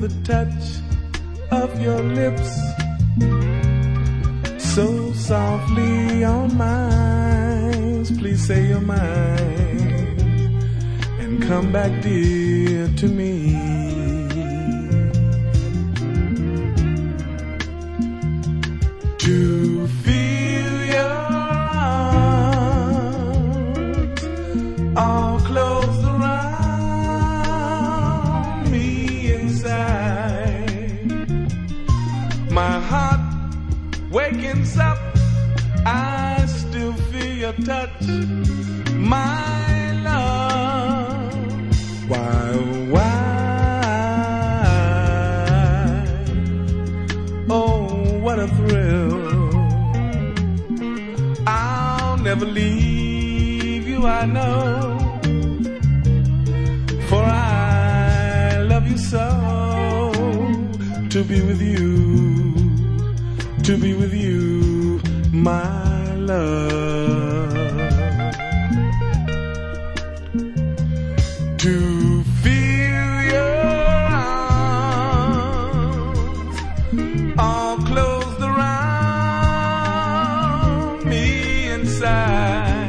the touch of your lips so softly on mine. Please say you're mine and come back, dear, to me. To feel your arms all close around me inside. My heart wakens up, I still feel your touch, my love. Why, oh, what a thrill. I'll never leave you, I know, for I love you so. To be with you, to be with you, my love.